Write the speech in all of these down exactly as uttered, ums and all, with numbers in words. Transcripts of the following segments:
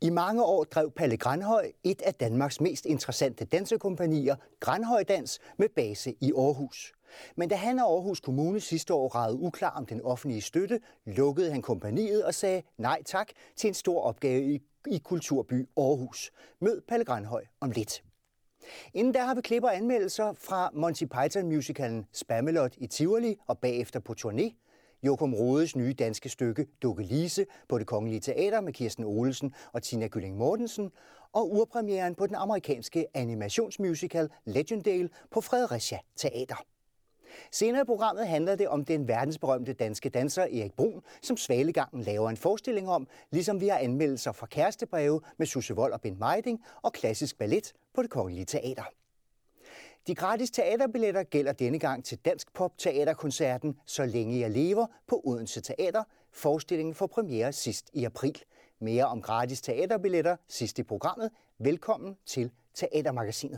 I mange år drev Palle Granhøj et af Danmarks mest interessante dansekompagnier, Granhøj Dans, med base i Aarhus. Men da han og Aarhus Kommune sidste år ragede uklar om den offentlige støtte, lukkede han kompagniet og sagde nej tak til en stor opgave i, i Kulturby Aarhus. Mød Palle Granhøj om lidt. Inden der har vi klipper anmeldelser fra Monty Python-musicalen Spamalot i Tivoli og bagefter på turné. Jokum Rodes nye danske stykke Dukkelise på Det Kongelige Teater med Kirsten Olesen og Tina Gylling Mortensen, og urpremieren på den amerikanske animationsmusical Legendale på Fredericia Teater. Senere i programmet handler det om den verdensberømte danske danser Erik Bruhn, som Svalegangen laver en forestilling om, ligesom vi har anmeldelser fra Kærestebreve med Susse Wold og Bent Mejding og klassisk ballet på Det Kongelige Teater. De gratis teaterbilletter gælder denne gang til Dansk Pop Teaterkoncerten Så længe jeg lever på Odense Teater. Forestillingen får premiere sidst i april. Mere om gratis teaterbilletter sidst i programmet. Velkommen til Teatermagasinet.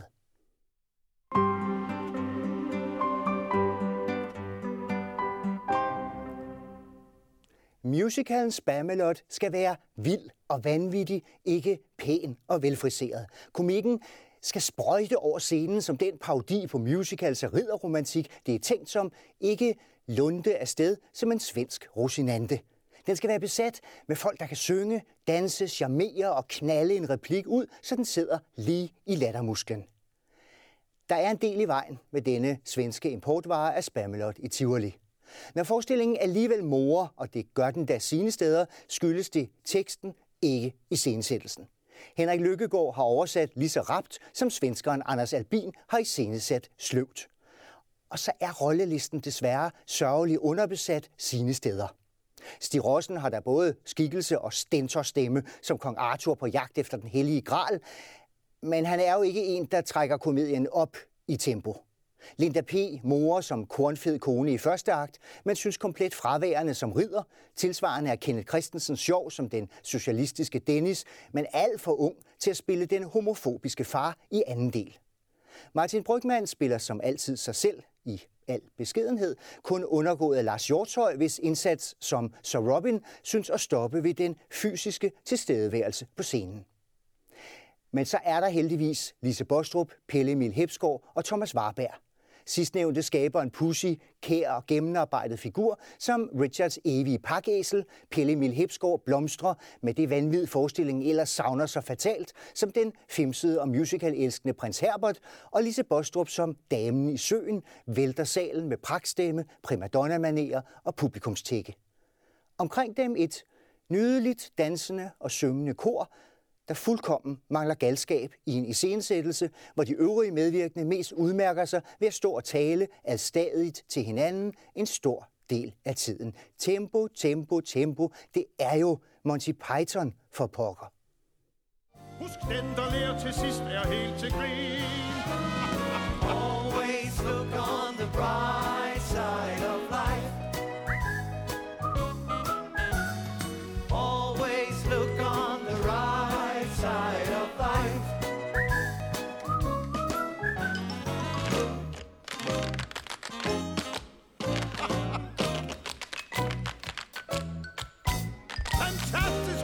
Musicalen Spamalot skal være vild og vanvittig, ikke pæn og velfriseret. Komikken skal sprøjte over scenen som den parodi på musicals og ridderromantik, det er tænkt som, ikke lunde afsted som en svensk Rosinante. Den skal være besat med folk, der kan synge, danse, charmere og knalde en replik ud, så den sidder lige i lattermusklen. Der er en del i vejen med denne svenske importvare af Spamalot i Tivoli. Når forestillingen alligevel morer, og det gør den da sine steder, skyldes det teksten, ikke iscenesættelsen. Henrik Lykkegaard har oversat lige så rapt, som svenskeren Anders Albin har iscenesat sløvt. Og så er rollelisten desværre sørgeligt underbesat sine steder. Stig Rossen har der både skikkelse og stentorstemme som kong Arthur på jagt efter den hellige gral, men han er jo ikke en, der trækker komedien op i tempo. Linda P. morer som kornfed kone i første akt, men synes komplet fraværende som ridder. Tilsvarende er Kenneth Christensen sjov som den socialistiske Dennis, men alt for ung til at spille den homofobiske far i anden del. Martin Brygmann spiller som altid sig selv i al beskedenhed, kun undergået af Lars Hjortshøj, hvis indsats som Sir Robin synes at stoppe ved den fysiske tilstedeværelse på scenen. Men så er der heldigvis Lise Bostrup, Pelle Emil Hepsgaard og Thomas Warberg. Sidstnævnte skaber en pussy, kær og gennemarbejdet figur, som Richards evige pakæsel. Pelle Emil Hepsgaard blomstrer med det vanvid forestillingen ellers savner så fatalt, som den femsede og musical-elskende prins Herbert, og Lise Bostrup som damen i søen vælter salen med pragtstemme, primadonna-manerer og publikumstække. Omkring dem et nydeligt, dansende og syngende kor, der fuldkommen mangler galskab i en iscenesættelse, hvor de øvrige medvirkende mest udmærker sig ved at stå og tale adstadigt til hinanden en stor del af tiden. Tempo, tempo, tempo, det er jo Monty Python for pokker. Husk den, der lærer til sidst, er helt til grin. Always look on the bright side of life. Always look on the right side of life. Fantastisk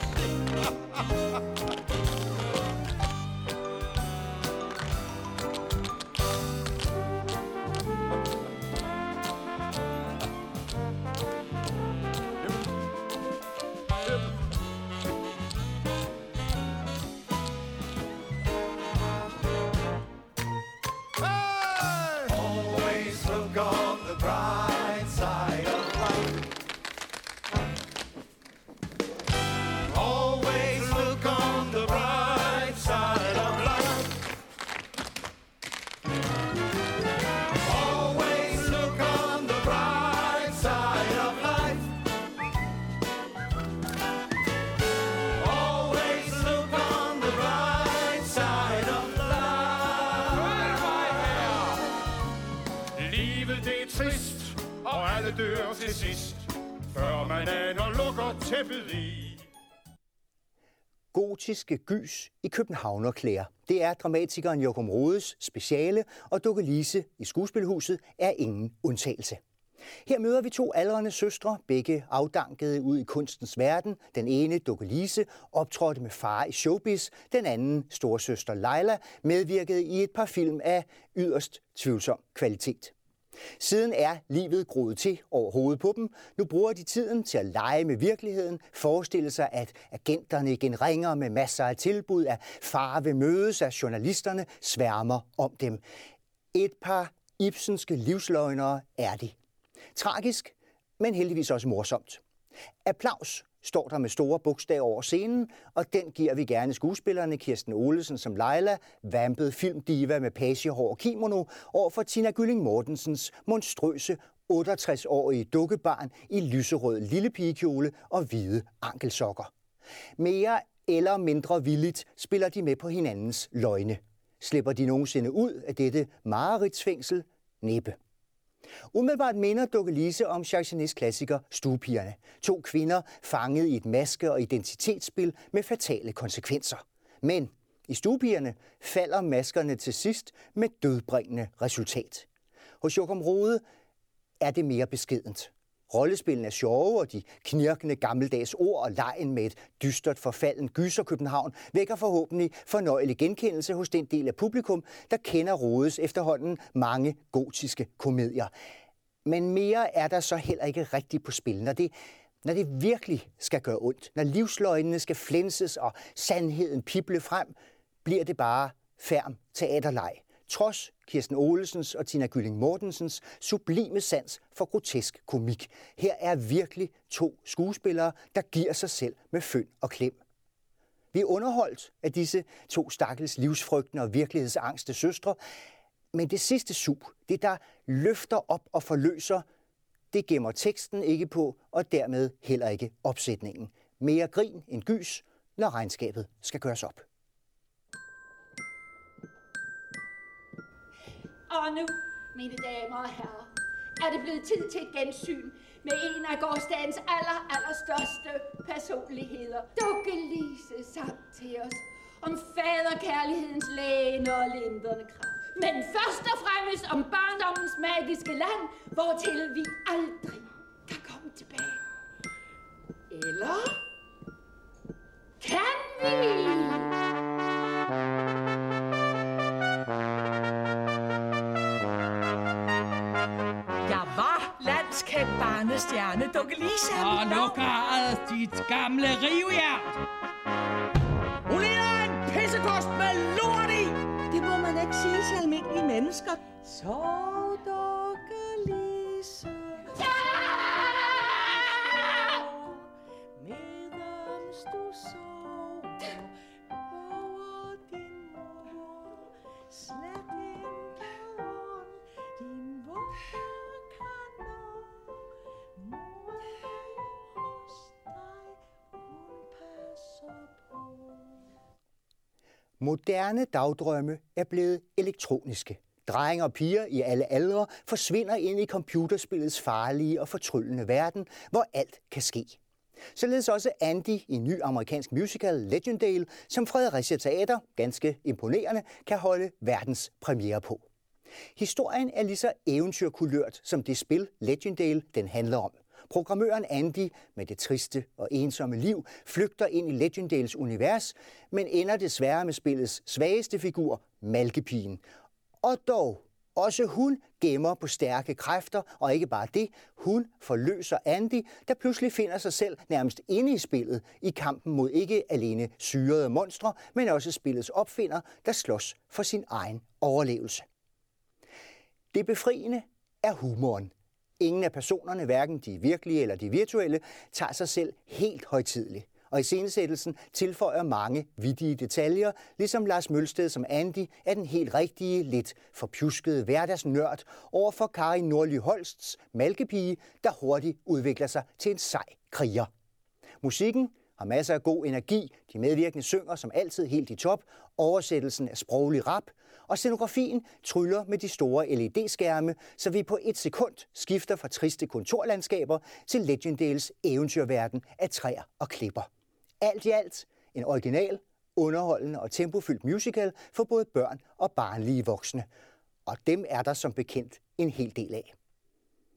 dør til sidst, før man aner lukker tæppet i. Gotiske gys i københavnerklæder. Det er dramatikeren Jokum Rodes speciale, og Dukkelise i Skuespilhuset er ingen undtagelse. Her møder vi to aldrende søstre, begge afdankede ud i kunstens verden. Den ene, Dukkelise, optrådte med far i showbiz. Den anden, storesøster Leila, medvirkede i et par film af yderst tvivlsom kvalitet. Siden er livet groet til over hovedet på dem. Nu bruger de tiden til at lege med virkeligheden, forestille sig, at agenterne igen ringer med masser af tilbud, at far vil mødes, at journalisterne sværmer om dem. Et par ibsenske livsløgnere er de. Tragisk, men heldigvis også morsomt. Applaus står der med store bogstaver over scenen, og den giver vi gerne skuespillerne Kirsten Olesen som Leila, vampet filmdiva med pagehår og kimono, over for Tina Gylling Mortensens monstrøse otteogtres-årige dukkebarn i lyserød lillepigekjole og hvide ankelsokker. Mere eller mindre villigt spiller de med på hinandens løgne. Slipper de nogensinde ud af dette mareridtsfængsel? Næppe. Umiddelbart minder Dukkelise om Jacques Genets klassiker Stuepigerne. To kvinder fanget i et maske- og identitetsspil med fatale konsekvenser. Men i Stuepigerne falder maskerne til sidst med dødbringende resultat. Hos Joachim Rode er det mere beskedent. Rollespillene er sjove, og de knirkende gammeldags ord og legen med et dystert forfalden gyser København vækker forhåbentlig fornøjelig genkendelse hos den del af publikum, der kender Rodes efterhånden mange gotiske komedier. Men mere er der så heller ikke rigtigt på spil, når det, når det virkelig skal gøre ondt. Når livsløgnene skal flænses og sandheden pible frem, bliver det bare ferm teaterleg. Trods Kirsten Olesens og Tina Gylling Mortensens sublime sans for grotesk komik. Her er virkelig to skuespillere, der giver sig selv med fynd og klem. Vi er underholdt af disse to stakkels livsfrygtende og virkelighedsangste søstre, men det sidste sug, det der løfter op og forløser, det gemmer teksten ikke på, og dermed heller ikke opsætningen. Mere grin end gys, når regnskabet skal gøres op. Og nu, mine damer og herrer, er det blevet tid til et gensyn med en af gårsdagens aller, allerstørste personligheder. Dukkelise sang til os om faderkærlighedens læne og lindrende kraft. Men først og fremmest om barndommens magiske land, hvortil vi aldrig kan komme tilbage. Eller kan vi? Kendt barnestjerne, Dukkelise. Og lukker dit gamle rivhjert. Hun ligner en pissekost med lort i. Det må man ikke sige til almindelige mennesker. Sov, Dukkelise. Ja! Medens du sover over din mor, slet ikke om din mor. Moderne dagdrømme er blevet elektroniske. Drenge og piger i alle aldre forsvinder ind i computerspillets farlige og fortryllende verden, hvor alt kan ske. Således også Andy i en ny amerikansk musical Legendale, som Fredericia Teater, ganske imponerende, kan holde verdens premiere på. Historien er lige så eventyrkulørt som det spil Legendale den handler om. Programmøren Andy med det triste og ensomme liv flygter ind i Legendales univers, men ender desværre med spillets svageste figur, Malkepigen. Og dog, også hun gemmer på stærke kræfter, og ikke bare det, hun forløser Andy, der pludselig finder sig selv nærmest inde i spillet i kampen mod ikke alene syrede monstre, men også spillets opfinder, der slås for sin egen overlevelse. Det befriende er humoren. Ingen af personerne, hverken de virkelige eller de virtuelle, tager sig selv helt højtideligt. Og iscenesættelsen tilføjer mange vittige detaljer, ligesom Lars Mølsted som Andy er den helt rigtige, lidt forpjuskede hverdagsnørd over for Karin Nordly Holsts Malkepige, der hurtigt udvikler sig til en sej kriger. Musikken har masser af god energi, de medvirkende synger som altid helt i top, oversættelsen er sproglig rap, og scenografien tryller med de store L E D-skærme, så vi på et sekund skifter fra triste kontorlandskaber til Legendales eventyrverden af træer og klipper. Alt i alt en original, underholdende og tempofyldt musical for både børn og barnlige voksne. Og dem er der som bekendt en hel del af.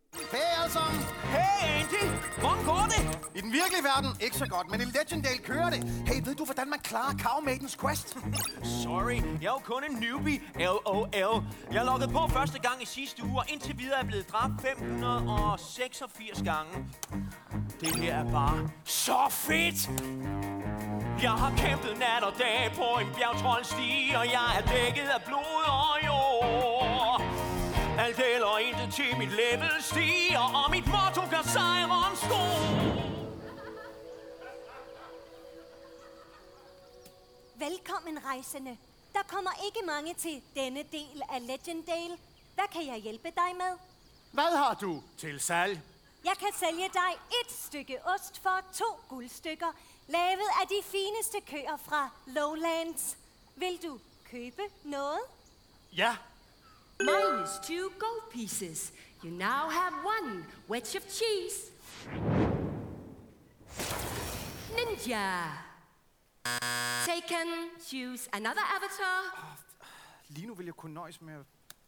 Hey alle sammen! Hey Andy! Hvordan går det? I den virkelige verden ikke så godt, men i Legendale kører det. Hey, ved du, hvordan man klarer Cow Maidens Quest? Sorry, jeg er jo kun en newbie. L O L. Jeg loggede på første gang i sidste uge, og indtil videre er blevet dræbt fem hundrede og seksogfirs gange. Det her er bare så fedt! Jeg har kæmpet nat og dag på en bjergtroldsti, og jeg er dækket af blod og jord. Alt eller intet til mit level stiger, og mit motto gør sejren stor. Velkommen rejsende. Der kommer ikke mange til denne del af Legendale. Hvad kan jeg hjælpe dig med? Hvad har du til salg? Jeg kan sælge dig et stykke ost for to guldstykker, lavet af de fineste køer fra Lowlands. Vil du købe noget? Ja. Minus two gold pieces. You now have one wedge of cheese. Ninja. Taken. Choose another avatar. Lige nu vil jeg kunne nøjes med...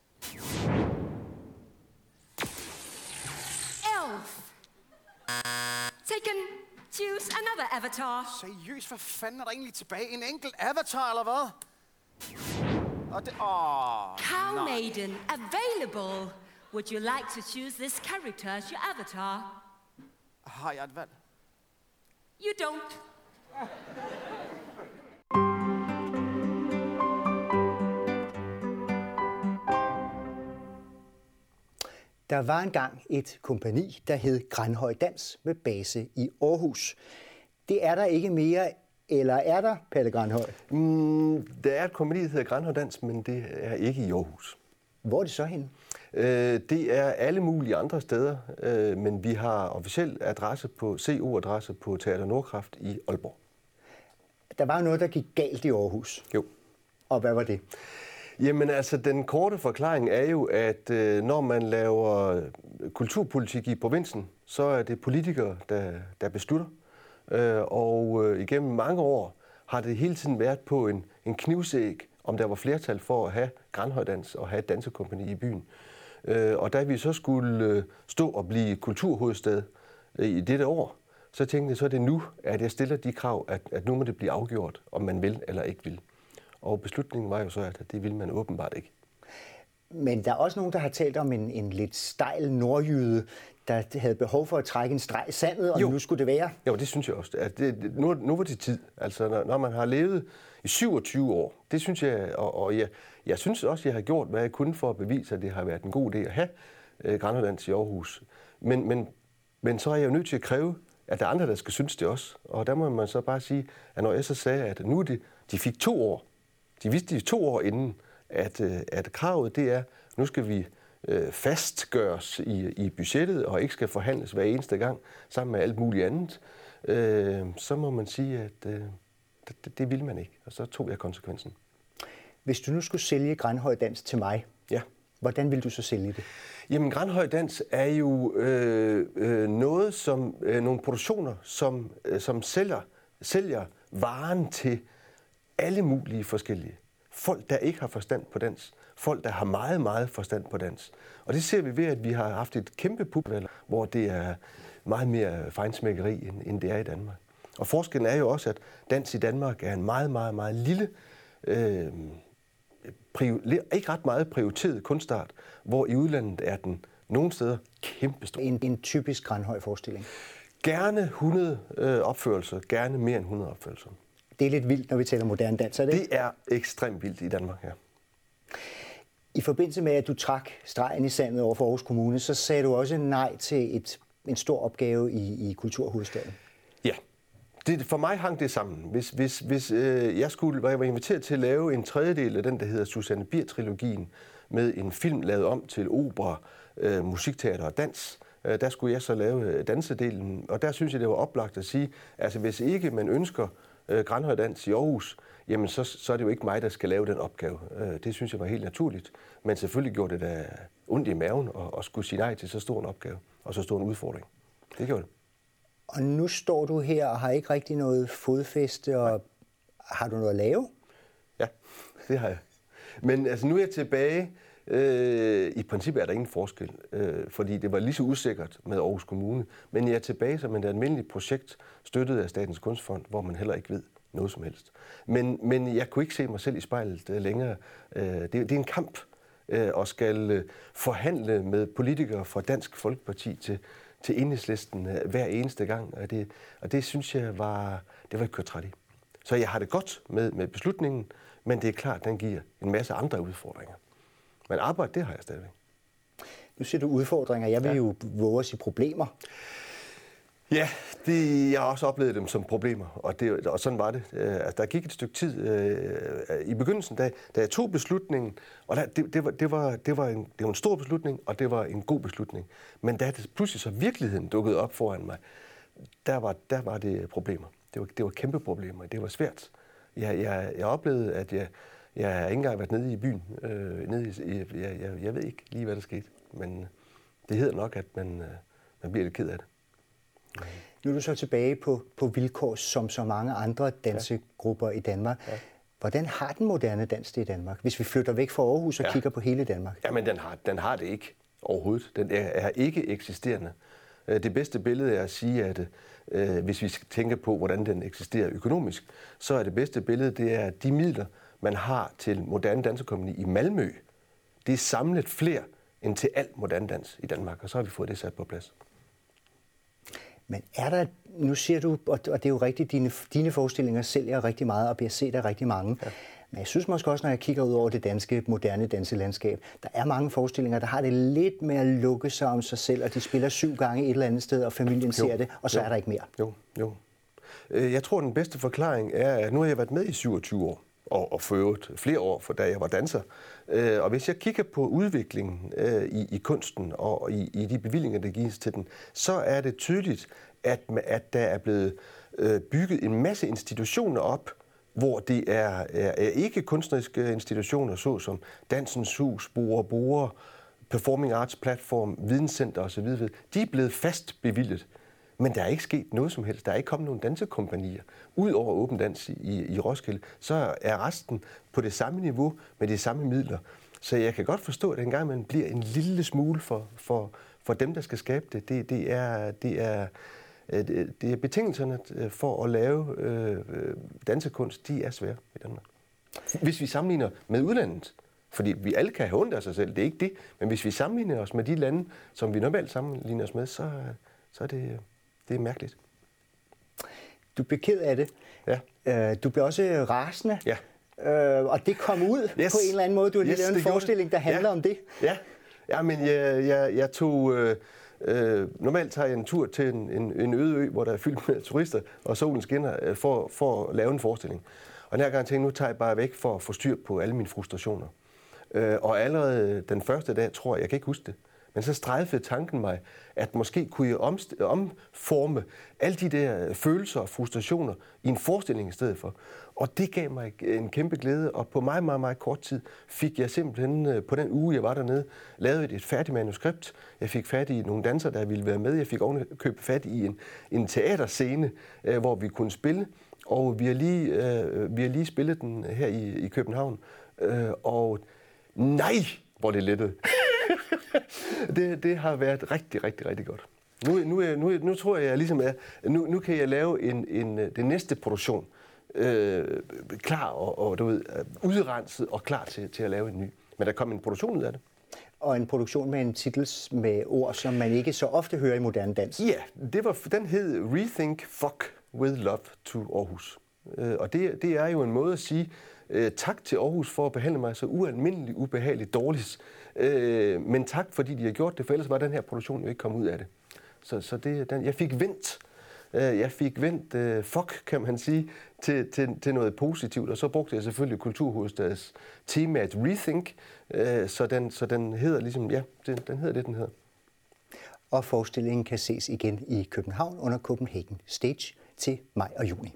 Elf. Taken. Choose another avatar. Seriøst, hvad fanden er der egentlig tilbage? En enkelt avatar, eller hvad? Og det... Åh, Cow nej. Maiden available. Would you like to choose this character as your avatar? Har jeg et valg? You don't. Der var engang et kompagni, der hed Granhøj Dans med base i Aarhus. Det er der ikke mere, eller er der, Palle Granhøj? Mm, der er et kompagni, der hedder Granhøj Dans, men det er ikke i Aarhus. Hvor er det så henne? Øh, det er alle mulige andre steder, øh, men vi har officiel adresse på C O-adresse på Teater Nordkraft i Aalborg. Der var noget, der gik galt i Aarhus. Jo. Og hvad var det? Jamen altså, den korte forklaring er jo, at øh, når man laver kulturpolitik i provinsen, så er det politikere, der, der beslutter. Øh, og øh, igennem mange år har det hele tiden været på en, en knivsæg, om der var flertal for at have Granhøjdans og have et dansekompagni i byen. Øh, og da vi så skulle øh, stå og blive kulturhovedstad øh, i dette år, så tænkte jeg, så er det nu, at jeg stiller de krav, at, at nu må det blive afgjort, om man vil eller ikke vil. Og beslutningen var jo så, at det ville man åbenbart ikke. Men der er også nogen, der har talt om en, en lidt stejl nordjyde, der havde behov for at trække en streg i sandet, og jo. Nu skulle det være. Jo, det synes jeg også. At det, nu, nu var det tid. Altså, når, når man har levet i syvogtyve år, det synes jeg, og, og jeg, jeg synes også, jeg har gjort, hvad jeg kunne for at bevise, at det har været en god idé at have øh, Granhøjdans i Aarhus. Men, men, men så er jeg jo nødt til at kræve, at der er andre, der skal synes det også. Og der må man så bare sige, at når jeg så sagde, at nu de, de fik to år, de vidste de to år inden, at, at kravet det er, nu skal vi øh, fastgøres i, i budgettet og ikke skal forhandles hver eneste gang sammen med alt muligt andet, øh, så må man sige, at øh, det, det ville man ikke. Og så tog jeg konsekvensen. Hvis du nu skulle sælge Granhøj Dans til mig, ja. Hvordan vil du så sælge det? Jamen, Granhøj Dans er jo øh, øh, noget som øh, nogle produktioner, som, øh, som sælger, sælger varen til alle mulige forskellige. Folk, der ikke har forstand på dans. Folk, der har meget, meget forstand på dans. Og det ser vi ved, at vi har haft et kæmpe publikum, hvor det er meget mere fejnsmækkeri, end, end det er i Danmark. Og forskellen er jo også, at dans i Danmark er en meget, meget, meget lille, øh, ikke ret meget prioriteret kunstart, hvor i udlandet er den nogle steder kæmpestor. En, en typisk Granhøj-forestilling? Gerne hundrede øh, opførelser, gerne mere end hundrede opførelser. Det er lidt vildt, når vi taler moderne dans, er det? Det er ekstremt vildt i Danmark, ja. I forbindelse med, at du trak stregen i sandet over for Aarhus Kommune, så sagde du også nej til et, en stor opgave i, i Kulturhovedstaden. Ja. Det, for mig hang det sammen. Hvis, hvis, hvis øh, jeg skulle, var jeg var inviteret til at lave en tredjedel af den, der hedder Susanne Bier-trilogien, med en film lavet om til opera, øh, musikteater og dans, øh, der skulle jeg så lave dansedelen. Og der synes jeg, det var oplagt at sige, altså hvis ikke man ønsker øh, Granhøj Dans i Aarhus, jamen så, så er det jo ikke mig, der skal lave den opgave. Øh, det synes jeg var helt naturligt. Men selvfølgelig gjorde det da ondt i maven at, at skulle sige nej til så stor en opgave og så stor en udfordring. Det gjorde det. Og nu står du her og har ikke rigtig noget fodfæste, og nej. Har du noget at lave? Ja, det har jeg. Men altså, nu er jeg tilbage Øh, I princippet er der ingen forskel, øh, fordi det var lige så usikkert med Aarhus Kommune. Men jeg er tilbage som et almindeligt projekt, støttet af Statens Kunstfond, hvor man heller ikke ved noget som helst. Men, men jeg kunne ikke se mig selv i spejlet øh, længere. Øh, det, det er en kamp øh, at skal øh, forhandle med politikere fra Dansk Folkeparti til, til Enhedslisten øh, hver eneste gang. Og det, og det synes jeg var, det var ikke kørt træt i. Så jeg har det godt med, med beslutningen, men det er klart, at den giver en masse andre udfordringer. Men arbejde, det har jeg stadigvæk. Nu siger du udfordringer. Jeg vil ja. jo våge at sige problemer. Ja, det, jeg har også oplevet dem som problemer, og, det, og sådan var det. Altså, der gik et stykke tid øh, i begyndelsen, da, da jeg tog beslutningen, og der, det, det, var, det, var, det, var en, det var en stor beslutning, og det var en god beslutning. Men da det pludselig så virkeligheden dukkede op foran mig, der var, der var det problemer. Det var, det var kæmpe problemer. Det var svært. Jeg, jeg, jeg oplevede, at jeg, jeg har ikke engang været nede i byen. Øh, nede i, jeg, jeg, jeg ved ikke lige, hvad der skete, men det hedder nok, at man, man bliver lidt ked af det. Nu er du så tilbage på, på vilkår som så mange andre dansegrupper ja. i Danmark. Ja. Hvordan har den moderne dans det i Danmark, hvis vi flytter væk fra Aarhus og ja. kigger på hele Danmark? Jamen, den har, den har det ikke overhovedet. Den er, er ikke eksisterende. Det bedste billede er at sige, at øh, hvis vi tænker på, hvordan den eksisterer økonomisk, så er det bedste billede, det er, at de midler, man har til moderne dansekompagni i Malmø, det er samlet flere end til al moderne dans i Danmark, og så har vi fået det sat på plads. Men er der, nu siger du, og det er jo rigtigt, dine, dine forestillinger sælger rigtig meget og bliver set af rigtig mange. Ja. Men jeg synes måske også, når jeg kigger ud over det danske, moderne danselandskab, der er mange forestillinger, der har det lidt med at lukke sig om sig selv, og de spiller syv gange et eller andet sted, og familien jo, ser det, og så jo, er der ikke mere. Jo, jo. Jeg tror, den bedste forklaring er, at nu har jeg været med i syvogtyve år, og, og for øvrigt flere år, for da jeg var danser. Og hvis jeg kigger på udviklingen i, i kunsten og i, i de bevillinger, der gives til den, så er det tydeligt, at, at der er blevet bygget en masse institutioner op, hvor det er, er, er ikke kunstneriske institutioner, såsom Dansens Hus, Bore Bore, Performing Arts Platform, Videnscenter osv. De er blevet fast bevilget, men der er ikke sket noget som helst. Der er ikke kommet nogen dansekompagnier. Udover Åben Dans i, i Roskilde, så er resten på det samme niveau med de samme midler. Så jeg kan godt forstå, at det engang man bliver en lille smule for, for, for dem, der skal skabe det. Det, det er... Det er Det er betingelserne for at lave øh, dansekunst, de er svære i Danmark. Hvis vi sammenligner med udlandet, fordi vi alle kan have ondt af sig selv, det er ikke det, men hvis vi sammenligner os med de lande, som vi normalt sammenligner os med, så, så er det, det er mærkeligt. Du bliver ked af det. Ja. Du bliver også rasende. Ja. Og det kom ud yes. på en eller anden måde. Du har lige yes, lavet en forestilling, der handler ja. om det. Ja, ja men jeg, jeg, jeg tog... Øh, Øh, normalt tager jeg en tur til en, en, en øde ø, hvor der er fyldt med turister, og solen skinner, øh, for, for at lave en forestilling. Og den her gang tænkte jeg, nu tager jeg bare væk for at få styr på alle mine frustrationer. Øh, og allerede den første dag, tror jeg, jeg kan ikke huske det, men så strejfede tanken mig, at måske kunne jeg omst- omforme alle de der følelser og frustrationer i en forestilling i stedet for. Og det gav mig en kæmpe glæde, og på meget, meget, meget kort tid fik jeg simpelthen, på den uge, jeg var dernede, lavet et færdigt manuskript. Jeg fik fat i nogle dansere, der ville være med. Jeg fik ovenikøbet fat i en, en teaterscene, øh, hvor vi kunne spille. Og vi har lige, øh, vi har lige spillet den her i, i København. Øh, og nej, hvor det lettede. det, det har været rigtig, rigtig, rigtig godt. Nu, nu, nu, nu tror jeg, jeg ligesom er, nu, nu kan jeg lave en, en, den næste produktion. Øh, klar og, og du ved, udrenset og klar til, til at lave en ny. Men der kom en produktion ud af det. Og en produktion med en titel med ord, som man ikke så ofte hører i moderne dans. Ja, det var, den hed Rethink Fuck with Love to Aarhus. Øh, og det, det er jo en måde at sige øh, tak til Aarhus for at behandle mig så ualmindeligt ubehageligt dårligt. Øh, men tak, fordi de har gjort det, for ellers var den her produktion jo ikke kommet ud af det. Så, så det, den, jeg fik vendt. Jeg fik vendt uh, fuck, kan man sige, til, til, til noget positivt, og så brugte jeg selvfølgelig Kulturhovedstads temaet Rethink, uh, så, den, så den hedder ligesom, ja, den, den hedder det, den hedder. Og forestillingen kan ses igen i København under Copenhagen Stage til maj og juni.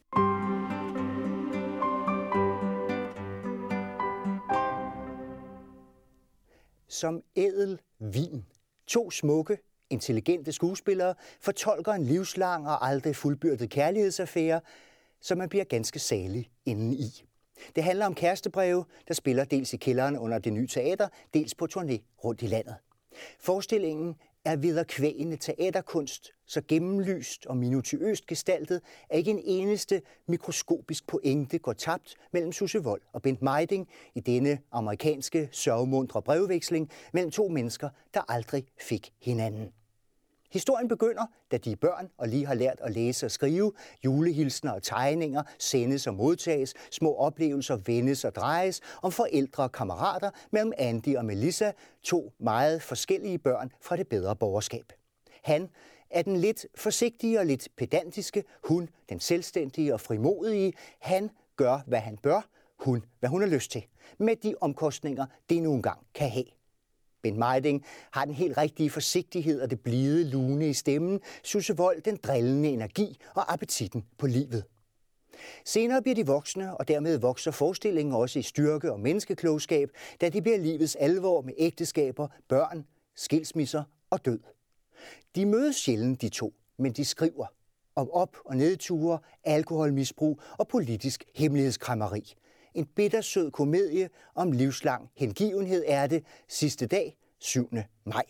Som ædel vin. To smukke, intelligente skuespillere fortolker en livslang og aldrig fuldbyrdet kærlighedsaffære, så man bliver ganske salig indeni. Det handler om kærestebreve, der spiller dels i kælderen under Det Nye Teater, dels på turné rundt i landet. Forestillingen er vederkvægende teaterkunst, så gennemlyst og minutiøst gestaltet, at ikke en eneste mikroskopisk pointe går tabt mellem Susse Wold og Bent Mejding i denne amerikanske sørgmundre brevveksling mellem to mennesker, der aldrig fik hinanden. Historien begynder, da de er børn og lige har lært at læse og skrive. Julehilsner og tegninger sendes og modtages. Små oplevelser vendes og drejes om forældre og kammerater mellem Andy og Melissa, to meget forskellige børn fra det bedre borgerskab. Han er den lidt forsigtige og lidt pedantiske, hun den selvstændige og frimodige. Han gør, hvad han bør, hun hvad hun har lyst til, med de omkostninger, det nu engang kan have. Bent Mejding har den helt rigtige forsigtighed og det blide lune i stemmen, Susse Wold den drillende energi og appetitten på livet. Senere bliver de voksne, og dermed vokser forestillingen også i styrke og menneskeklogskab, da det bliver livets alvor med ægteskaber, børn, skilsmisser og død. De mødes sjældent de to, men de skriver om op- og nedture, alkoholmisbrug og politisk hemmelighedskræmmeri. En bittersød komedie om livslang hengivenhed er det sidste dag, syvende maj.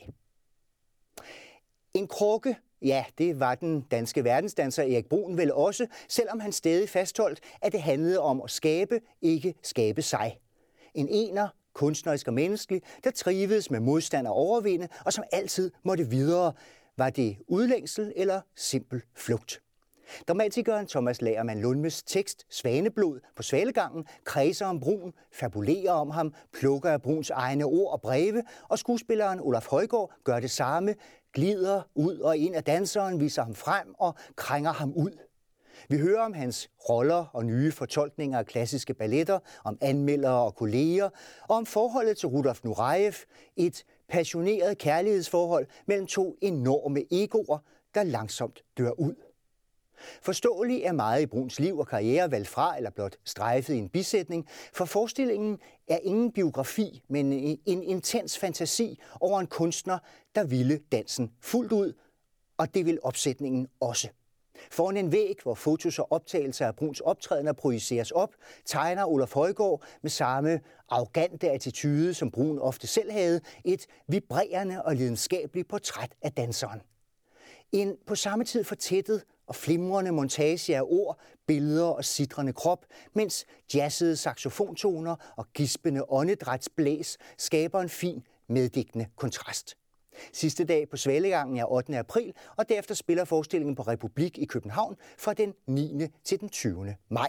En krukke, ja, det var den danske verdensdanser Erik Bruhn vel også, selvom han stadig fastholdt, at det handlede om at skabe, ikke skabe sig. En ener, kunstnerisk og menneskelig, der trivedes med modstand og overvinde, og som altid måtte videre. Var det udlængsel eller simpel flugt? Dramatikeren Thomas Lagerman Lundmes tekst Svaneblod på Svalegangen kredser om Bruhn, fabulerer om ham, plukker af Bruhns egne ord og breve, og skuespilleren Olaf Højgaard gør det samme, glider ud og ind af danseren, viser ham frem og krænger ham ud. Vi hører om hans roller og nye fortolkninger af klassiske balletter, om anmeldere og kolleger, og om forholdet til Rudolf Nurejev, et passioneret kærlighedsforhold mellem to enorme egoer, der langsomt dør ud. Forståelig er meget i Bruhns liv og karriere valgt fra eller blot strejfet i en bisætning, for forestillingen er ingen biografi, men en intens fantasi over en kunstner, der ville dansen fuldt ud, og det vil opsætningen også. Foran en væg, hvor fotos og optagelser af Bruhns optrædener projiceres op, tegner Olaf Højgaard med samme arrogante attitude, som Bruhn ofte selv havde, et vibrerende og lidenskabeligt portræt af danseren. En på samme tid fortættet og flimrende montage af ord, billeder og sitrende krop, mens jazzede saxofontoner og gispende åndedrætsblæs skaber en fin, meddigtende kontrast. Sidste dag på Svalegangen er ottende april, og derefter spiller forestillingen på Republik i København fra den niende til den tyvende maj.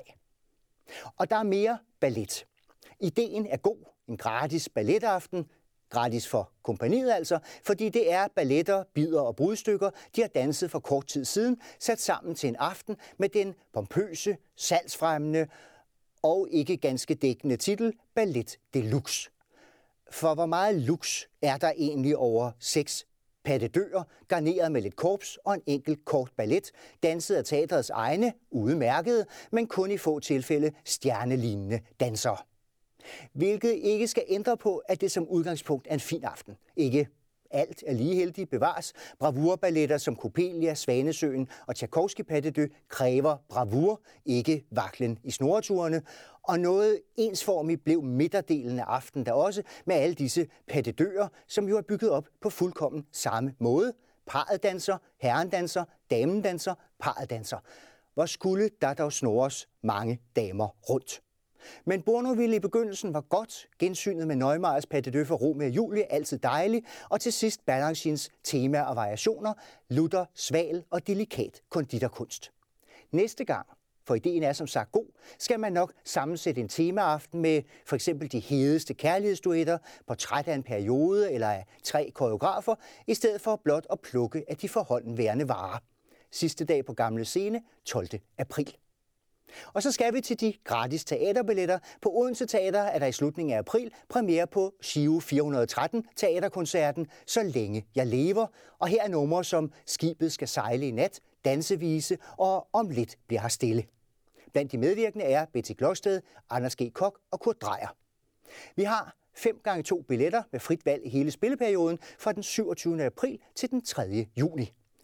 Og der er mere ballet. Ideen er god, en gratis balletaften, gratis for kompagniet altså, fordi det er balletter, bidder og brudstykker, de har danset for kort tid siden, sat sammen til en aften med den pompøse, salgsfremmende og ikke ganske dækkende titel Ballet Deluxe. For hvor meget lux er der egentlig over seks pas de deux, garneret med lidt korps og en enkelt kort ballet, danset af teatrets egne, udmærkede, men kun i få tilfælde stjernelignende dansere. Hvilket ikke skal ændre på, at det som udgangspunkt er en fin aften. Ikke alt er lige heldigt bevares. Bravurballetter som Coppelia, Svanesøen og Tchaikovsky pas de deux kræver bravur, ikke vaklen i snoreturene. Og noget ensformigt blev midterdelen af aftenen der også med alle disse pas de deux, som jo er bygget op på fuldkommen samme måde. Parret danser, herren danser, damen danser, parret danser. Hvor skulle der dog snores mange damer rundt? Men Bournonville i begyndelsen var godt, gensynet med Neumeyers pas de deux for Romeo og Julie altid dejlig, og til sidst Balanchines tema og variationer, lutter, sval og delikat konditorkunst. Næste gang, for ideen er som sagt god, skal man nok sammensætte en temaaften med for eksempel de hedeste kærlighedsduetter, portræt af en periode eller af tre koreografer, i stedet for blot at plukke af de forhåndenværende varer. Sidste dag på Gamle Scene, tolvte april. Og så skal vi til de gratis teaterbilletter. På Odense Teater er der i slutningen af april premiere på Giro fire hundrede og tretten teaterkoncerten Så længe jeg lever. Og her er numre som Skibet skal sejle i nat, Dansevise og Om lidt bliver her stille. Blandt de medvirkende er Betty Glosted, Anders G. Koch og Kurt Dreier. Vi har fem gange to billetter med frit valg i hele spilleperioden fra den syvogtyvende april til den tredje juni.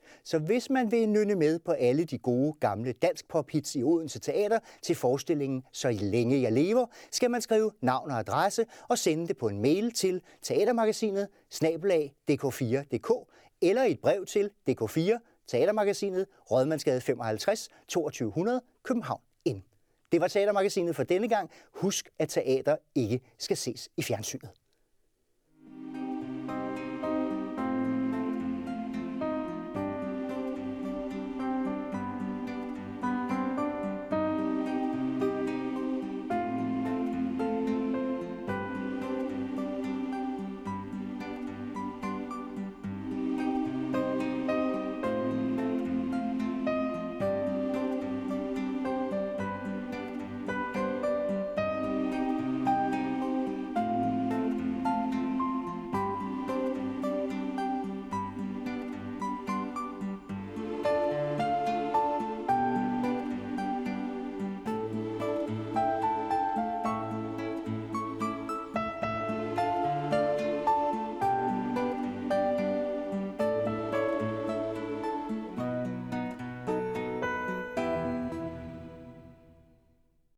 Så hvis man vil nynne med på alle de gode gamle dansk pop hits i Odense Teater til forestillingen Så længe jeg lever, skal man skrive navn og adresse og sende det på en mail til teatermagasinet snabel-a d k fire punktum d k eller et brev til D K fire Teatermagasinet, Rådmandsgade femoghalvtreds, toogtyve hundrede, København N. Det var Teatermagasinet for denne gang. Husk, at teater ikke skal ses i fjernsynet.